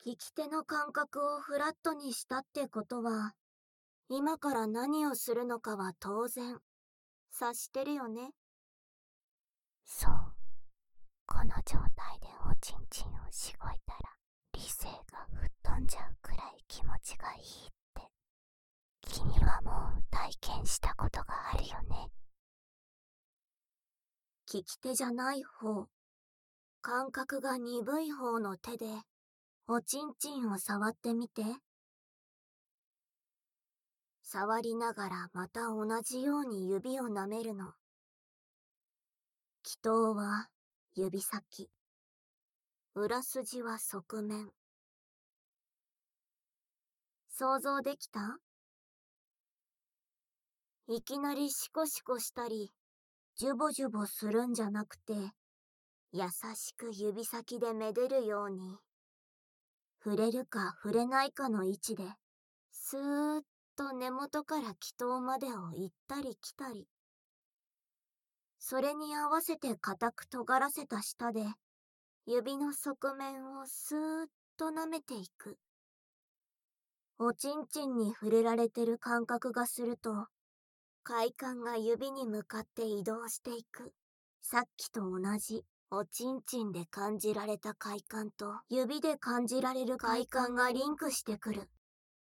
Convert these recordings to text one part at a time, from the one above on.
利き手の感覚をフラットにしたってことは、今から何をするのかは当然、察してるよね。 そう。この状態でおちんちんをしごいたら、理性が吹っ飛んじゃうくらい気持ちがいいって。君はもう体験したことがあるよね。 利き手じゃない方、感覚が鈍い方の手で、おちんちんを触ってみて。触りながらまた同じように指を舐めるの。気頭は指先。裏筋は側面。想像できた？いきなりシコシコしたり、ジュボジュボするんじゃなくて、優しく指先でめでるように、触れるか触れないかの位置で、スーッと根元から気頭までを行ったり来たり。それに合わせて固く尖らせた舌で、指の側面をスーッと舐めていく。おちんちんに触れられてる感覚がすると、快感が指に向かって移動していく。さっきと同じ、おちんちんで感じられた快感と指で感じられる快感がリンクしてくる。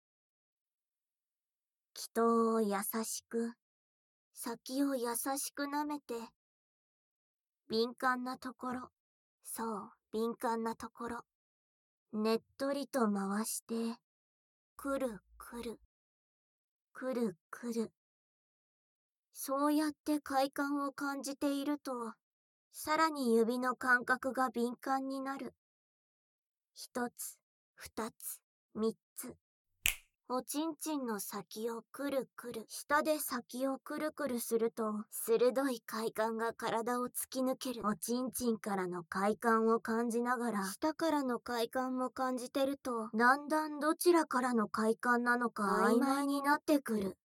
気頭を優しく、先を優しく舐めて、敏感なところ、そう、敏感なところ、ねっとりと回して、くるくる、くるくる。そうやって快感を感じていると、さらに指の感覚が敏感になる。一つ、二つ、三つ。おちんちんの先をくるくる、舌で先をくるくるすると、鋭い快感が体を突き抜ける。おちんちんからの快感を感じながら、舌からの快感も感じてると、だんだんどちらからの快感なのか曖昧になってくる。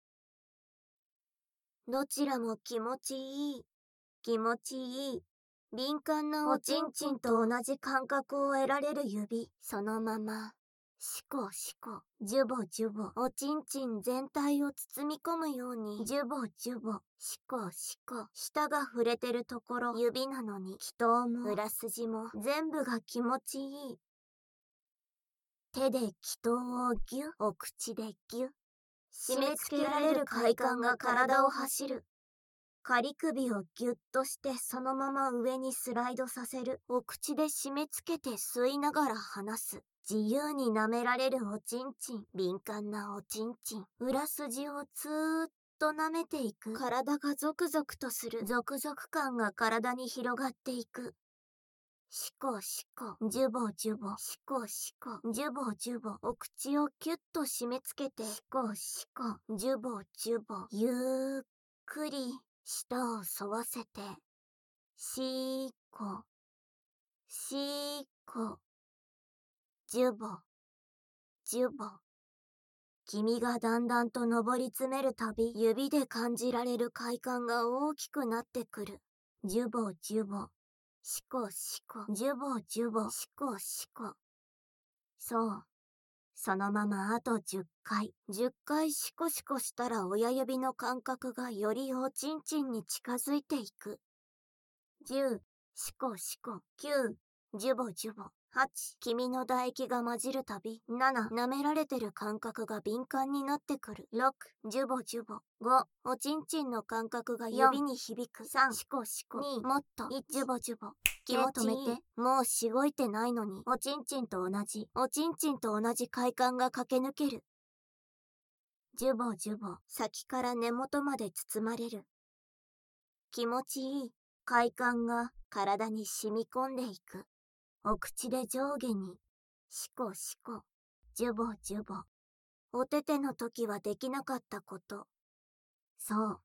どちらも気持ちいい。気持ちいい。敏感なおちんちんと同じ感覚を得られる指。そのまま、シコシコ、ジュボジュボ。おちんちん全体を包み込むように、ジュボジュボ、シコシコ。舌が触れてるところ、指なのに、気頭も裏筋も全部が気持ちいい。手で気頭をギュッ、お口でギュッ。締め付けられる快感が体を走る。仮首をギュッとしてそのまま上にスライドさせる。お口で締め付けて吸いながら離す。自由に舐められるおちんちん。敏感なおちんちん。裏筋をツーッと舐めていく。体がゾクゾクとする。ゾクゾク感が体に広がっていく。シコシコ、ジュボジュボ、シコシコ、ジュボジュボ。お口をキュッと締め付けて、シコシコ、ジュボジュボ。ゆっくり、舌を沿わせて、シーコ、シーコ、ジュボ、ジュボ。君がだんだんと上り詰めるたび、指で感じられる快感が大きくなってくる。ジュボジュボ。シコシコ、ジュボジュボ、シコシコ。そう。そのままあと10回。10回シコシコしたら親指の感覚がよりおちんちんに近づいていく。10、シコシコ、9、ジュボジュボ。8、君の唾液が混じるたび。7、舐められてる感覚が敏感になってくる。6、ジュボジュボ。5、おちんちんの感覚が指に響く。3、シコシコ。2、もっと。1、ジュボジュボ。気を止めて。もうしごいてないのに。おちんちんと同じ。おちんちんと同じ快感が駆け抜ける。ジュボジュボ。先から根元まで包まれる。気持ちいい。快感が体に染み込んでいく。お口で上下に、シコシコ、ジュボジュボ。お手手の時はできなかったこと。そう、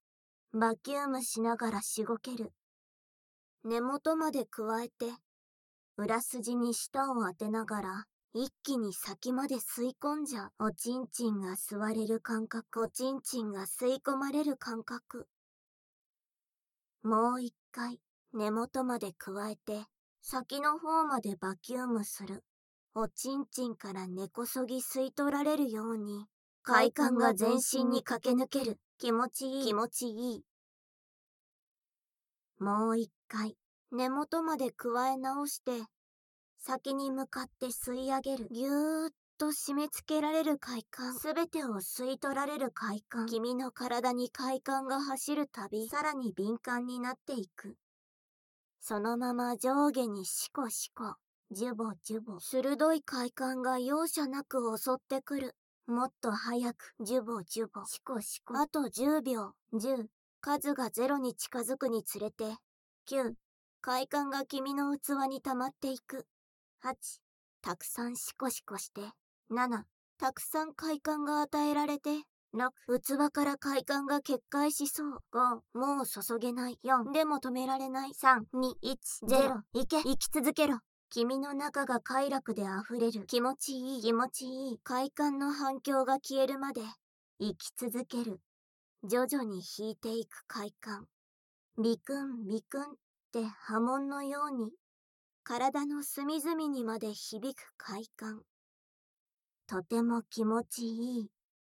バキュームしながらしごける。根元まで加えて、裏筋に舌を当てながら、一気に先まで吸い込んじゃう。おちんちんが吸われる感覚。おちんちんが吸い込まれる感覚。もう一回、根元まで加えて、先の方までバキュームする。 おちんちんから根こそぎ吸い取られるように、快感が全身に駆け抜ける。気持ちいい。気持ちいい。もう一回、根元まで加え直して、先に向かって吸い上げる。ぎゅーっと締め付けられる快感。すべてを吸い取られる快感。君の体に快感が走るたび、さらに敏感になっていく。そのまま上下にシコシコ、ジュボジュボ。鋭い快感が容赦なく襲ってくる。もっと早く、ジュボジュボ。シコシコ。あと10秒、10。数が0に近づくにつれて、9。快感が君の器に溜まっていく。8。たくさんシコシコして。7。たくさん快感が与えられて。6。器から快感が決壊しそう。5。もう注げない。4。でも止められない。3、2、1、0。行け。生き続けろ。君の中が快楽で溢れる。気持ちいい。気持ちいい。快感の反響が消えるまで生き続ける。徐々に引いていく快感。ビクンビクンって波紋のように体の隅々にまで響く快感。とても気持ちいい。